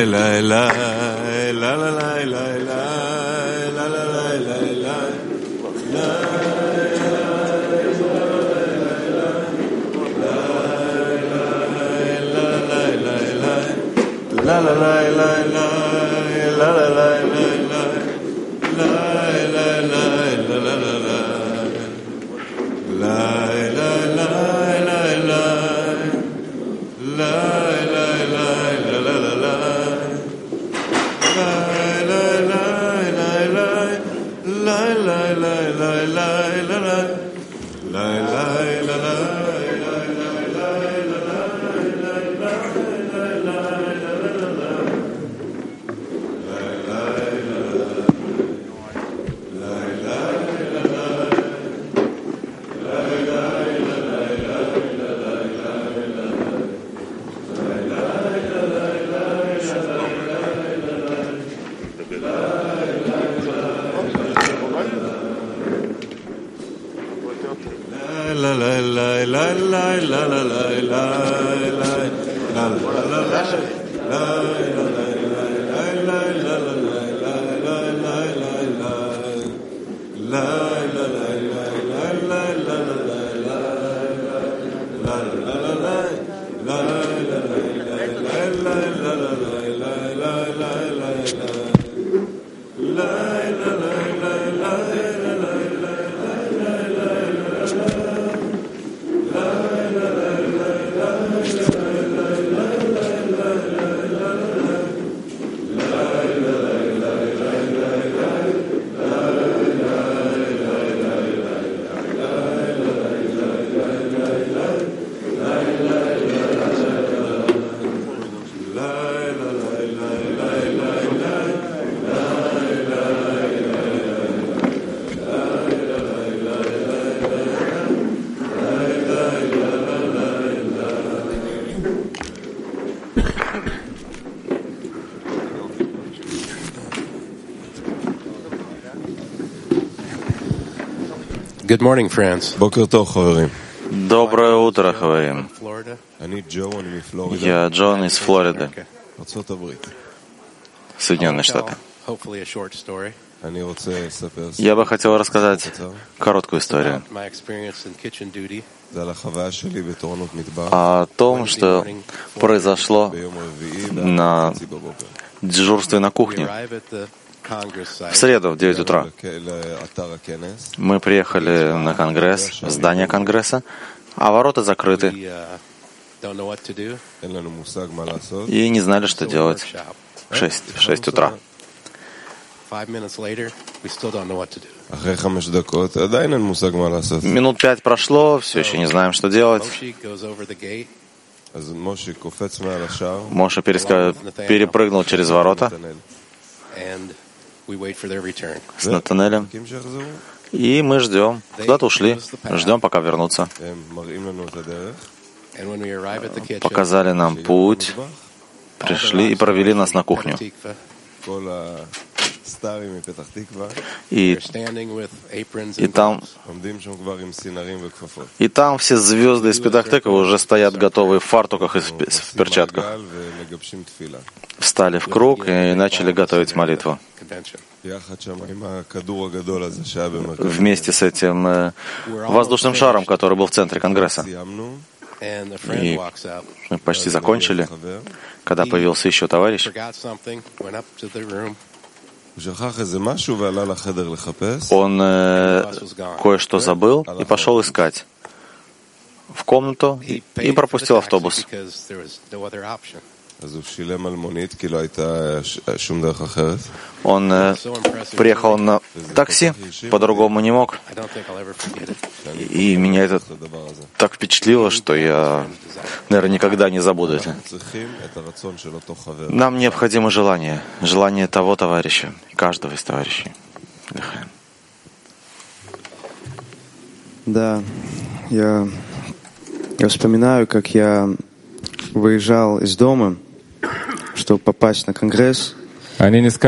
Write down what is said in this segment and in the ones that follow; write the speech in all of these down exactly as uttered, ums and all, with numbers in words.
Good morning, friends. Доброе утро, Хаварим. Я Джон из Флориды, Соединенные Штаты. Я бы хотел рассказать короткую историю о том, что произошло на дежурстве на кухне. В среду в девять утра мы приехали на Конгресс, в здание Конгресса, а ворота закрыты. И не знали, что делать в шесть, в шесть утра. Минут пять прошло, все еще не знаем, что делать. Моше переска... перепрыгнул через ворота с Натанелем. И мы ждем. Куда-то ушли. Ждем, пока вернутся. Показали нам путь, пришли и провели нас на кухню. И, и, там, и там все звезды из Петах-Тиква уже стоят готовые в фартуках и в перчатках. Встали в круг и начали готовить молитву. Вместе с этим э, воздушным шаром, который был в центре Конгресса. И мы почти закончили, когда появился еще товарищ. Он э, кое-что забыл и пошел искать в комнату и, и пропустил автобус. Он э, приехал на такси, по-другому не мог. И меня это так впечатлило, что я, наверное, никогда не забуду это. Нам необходимо желание. Желание того товарища, каждого из товарищей. Да, я, я вспоминаю, как я выезжал из дома, чтобы попасть на конгресс. Я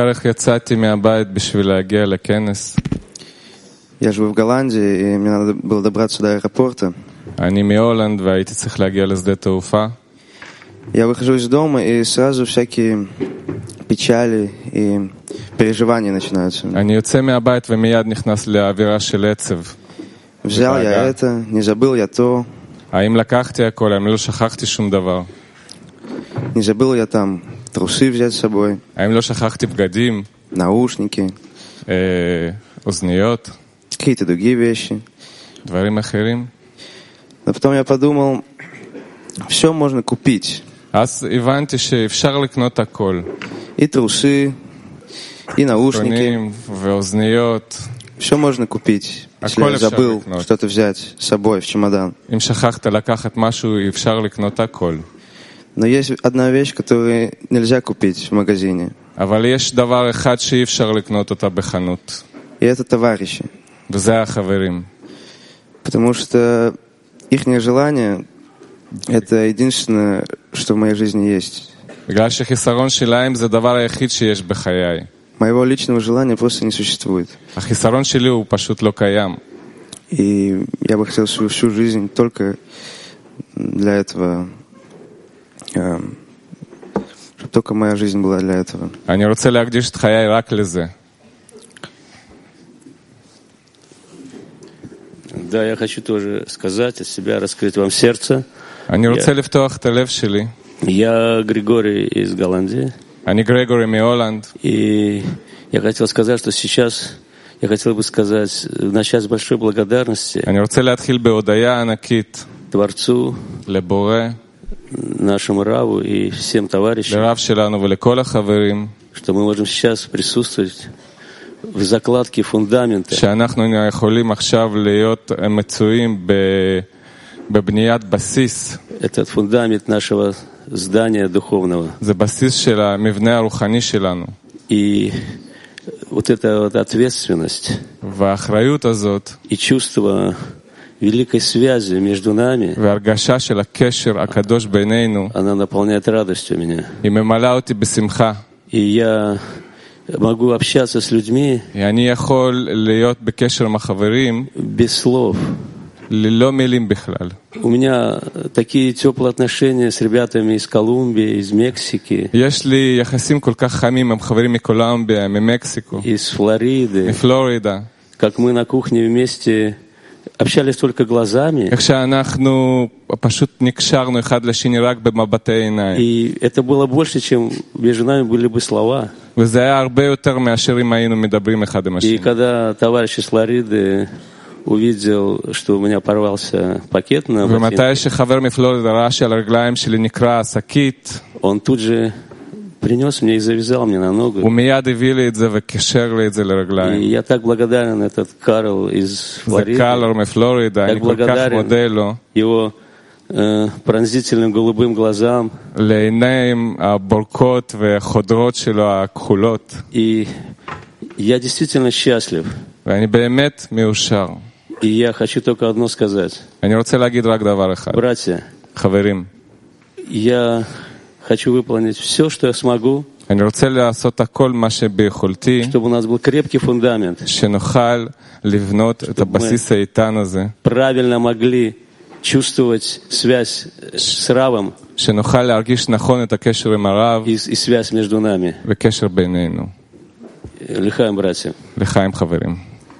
живу в Голландии, и мне надо было добраться до аэропорта. Я выхожу из дома, и сразу всякие печали и переживания начинаются. אני יוצא מהבית ומיד נכנס לאווירה של עצב. Взял я это, не забыл я то. האם לקחתי הכל? האם לא שכחתי שום דבר? Не забыл я там трусы взять с собой. האם לא שכחתי בגדים? Наушники. אוזניות? Какие-то другие вещи. דברים אחרים? Но потом я подумал, все можно купить. אז הבנתי שאפשר לקנות הכל. И трусы, и наушники. ואוזניות. Все можно купить, если я забыл что-то взять с собой в чемодан. אם שכחת לקחת משהו, אפשר לקנות הכל. Но есть одна вещь, которую нельзя купить в магазине. אבל יש דבר אחד שאי אפשר לקנות אותה בחנות. И это товарищи. וזה החברים. Потому что их желание — это единственное, что в моей жизни есть. בגלל שחיסרון שלהם זה דבר היחיד שיש בחיי. Моего личного желания просто не существует. החיסרון שלי הוא פשוט לא קיים. И я бы хотел всю, всю жизнь только для этого, э, чтобы только моя жизнь была для этого. אני רוצה להקדיש את חיי רק לזה. Да, я хочу тоже сказать от себя, раскрыть вам сердце. אני רוצה לפתוח את הלב שלי. Я Григорий из Голландии. אני גרגורי מהולנד. И я хотел сказать, что сейчас, я хотел бы сказать, начать с большой благодарности אני רוצה להתחיל בהודיה ענקית Творцу, לבורא, нашему Раву и всем товарищам, לרב שלנו ולכל החברים, что мы можем сейчас присутствовать в закладке фундамента. שאנחנו יכולים עכשיו להיות מצויים בבניית בסיס. Этот фундамент нашего здания духовного. זה בסיס של המבנה הרוחני שלנו. И вот эта вот ответственность והאחריות הזאת и чувство великой связи между нами, והרגשה של הקשר הקדוש בינינו, она наполняет радостью меня. היא ממלאה אותי בשמחה. И я могу общаться с людьми אני יכול להיות בקשר עם החברים без слов. ללא מילים בכלל. У меня такие теплые отношения с ребятами из Колумбии, из Мексики, יש לי יחסים כל כך חמים עם חברים מקולומביה, ממקסיקו, из Флориды, מפלורידה. как мы на кухне вместе общались только глазами. איך שאנחנו פשוט נקשרנו אחד לשני רק במבטי עיניים. И это было больше, чем между нами были бы слова. וזה היה הרבה יותר מאשר אם היינו מדברים אחד עם השני. И когда товарищ из Флориды увидел, что у меня порвался пакет на ботинке, ומתי שחבר מפלורידה ראה שעל הרגליים שלי נקרע שקית, он тут же принес мне и завязал мне на ногу. הוא מיד הביא לי את זה וקישר לי את זה И לרגליים. я так благодарен этот Карл из זה Флориды, קלר מפלורידה, אני כל כך מודה לו. его э, пронзительным голубым глазам. לעיניים הבורקות והחודרות שלו הכחולות. И я действительно счастлив. ואני באמת מאושר. И я хочу только одно сказать. אני רוצה להגיד רק דבר אחד. Братья, חברים, я хочу выполнить все, что я смогу, אני רוצה לעשות הכל מה שביכולתי, чтобы у нас был крепкий фундамент, שנוכל לבנות את הבסיס האיתן הזה, правильно могли чувствовать связь с Равом שנוכל להרגיש נכון את הקשר עם הרב и, и связь между нами. וקשר בינינו. Лихаем, братья. לחיים חברים.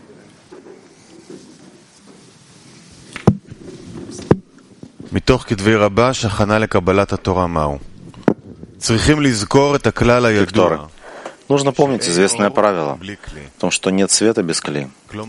מתוך כתבי רבש, הכנה לקבלת התורה מהו? צריכים לזכור את הכלל הידוע. Нужно помнить известное правило о том, что нет света без кли.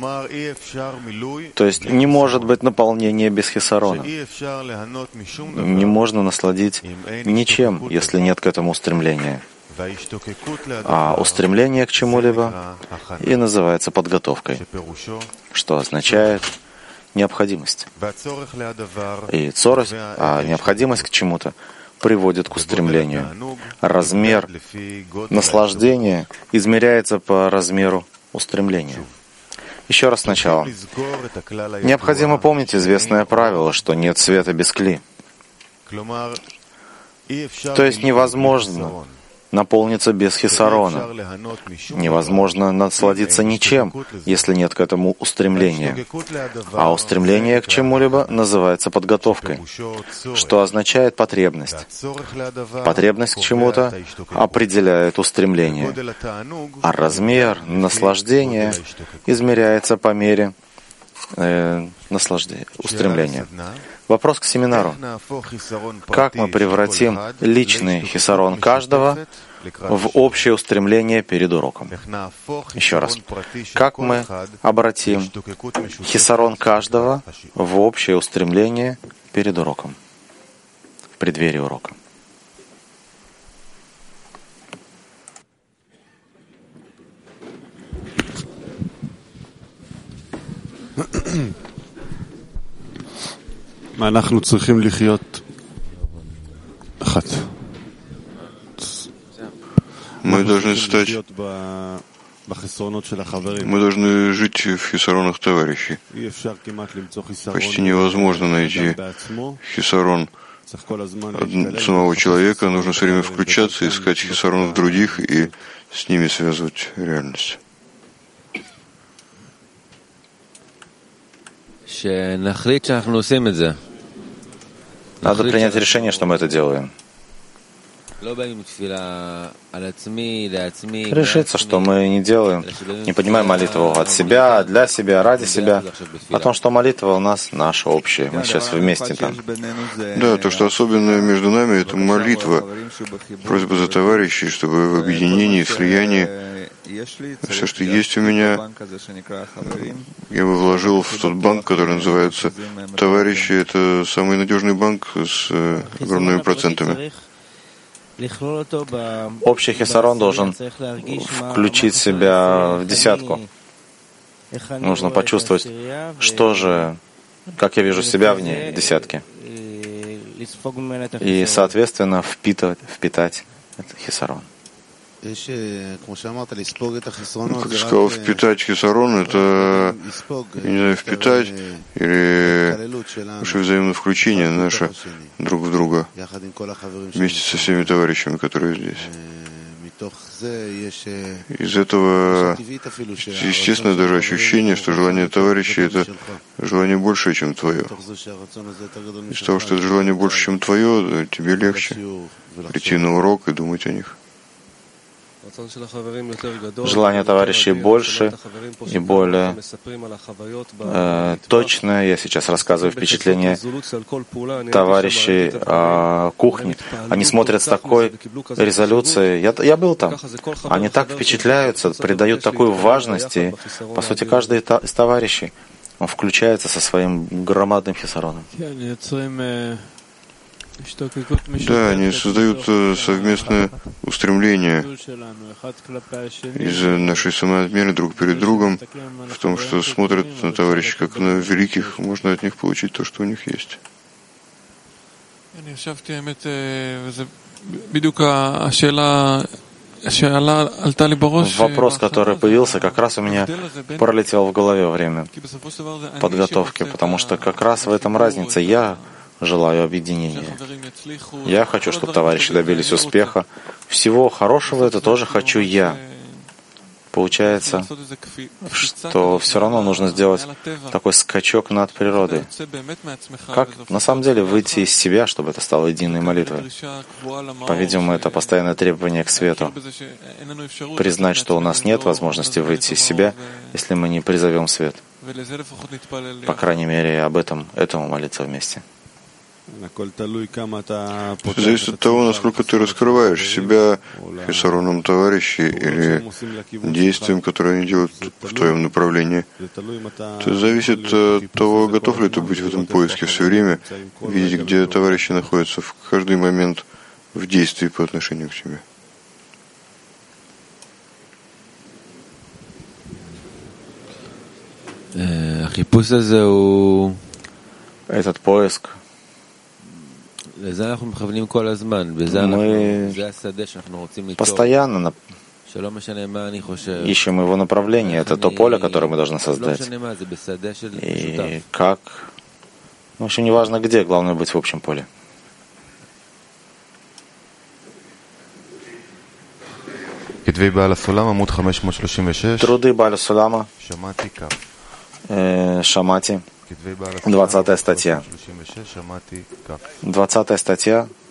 То есть не может быть наполнения без хисарона. Не можно насладить ничем, если нет к этому устремления. А устремление к чему-либо и называется подготовкой, что означает необходимость. И цорос, а необходимость к чему-то приводит к устремлению. Размер наслаждения измеряется по размеру устремления. Еще раз сначала. Необходимо помнить известное правило, что нет света без кли. То есть невозможно наполнится без хисарона. Невозможно насладиться ничем, если нет к этому устремления. А устремление к чему-либо называется подготовкой, что означает потребность. Потребность к чему-то определяет устремление, а размер наслаждения измеряется по мере э, наслаждения, устремления. Вопрос к семинару. Как мы превратим личный хисарон каждого в общее устремление перед уроком? Еще раз. Как мы обратим хисарон каждого в общее устремление перед уроком, в преддверии урока? אנחנו צריכים לחיות אחת. Мы должны стать... Мы должны жить в хисаронах товарищей. Почти невозможно найти хисарон самого человека. Нужно все время включаться, искать хисарон в других и с ними связывать реальность. Надо принять решение, что мы это делаем. Решиться, что мы не делаем, не поднимаем молитву от себя, для себя, ради себя, о том, что молитва у нас наша общая. Мы сейчас вместе там. Да, то, что особенное между нами, это молитва, просьба за товарищей, чтобы в объединении, в слиянии все, что есть у меня, я бы вложил в тот банк, который называется «Товарищи». Это самый надежный банк с огромными процентами. Общий хисарон должен включить себя в десятку. Нужно почувствовать, что же, как я вижу себя в ней, в десятке. И, соответственно, впитывать, впитать этот хисарон. Ну, как ты сказал, впитать хисарон, это, я не знаю, впитать или наше взаимное включение наше друг в друга вместе со всеми товарищами, которые здесь. Из этого естественно даже ощущение, что желание товарища — это желание большее, чем твое. Из того, что это желание больше, чем твое, тебе легче прийти на урок и думать о них. Желание товарищей больше и более э, точное. Я сейчас рассказываю впечатление товарищей о кухне. Они смотрят с такой резолюцией. Я, я был там. Они так впечатляются, придают такую важность. И, по сути, каждый из товарищей, он включается со своим громадным хисароном. Да, они создают совместное устремление из-за нашей самоотмены друг перед другом, в том, что смотрят на товарищей как на великих, можно от них получить то, что у них есть. Вопрос, который появился, как раз у меня пролетел в голове во время подготовки, потому что как раз в этом разница. Я желаю объединения. Я хочу, чтобы товарищи добились успеха. Всего хорошего это тоже хочу я. Получается, что все равно нужно сделать такой скачок над природой. Как на самом деле выйти из себя, чтобы это стало единой молитвой? По-видимому, это постоянное требование к свету. Признать, что у нас нет возможности выйти из себя, если мы не призовем свет. По крайней мере, об этом, этому молиться вместе. Зависит от того, насколько ты раскрываешь себя хисароном товарищей или действием, которое они делают в твоем направлении. Это зависит от того, готов ли ты быть в этом поиске все время, видеть, где товарищи находятся в каждый момент в действии по отношению к тебе. Этот поиск, мы постоянно ищем его направление. Это то поле, которое мы должны создать. И как... В общем, неважно где, главное быть в общем поле. Труды Бааля Сулама, э, Шамати, двадцатая статья. Двадцатая статья,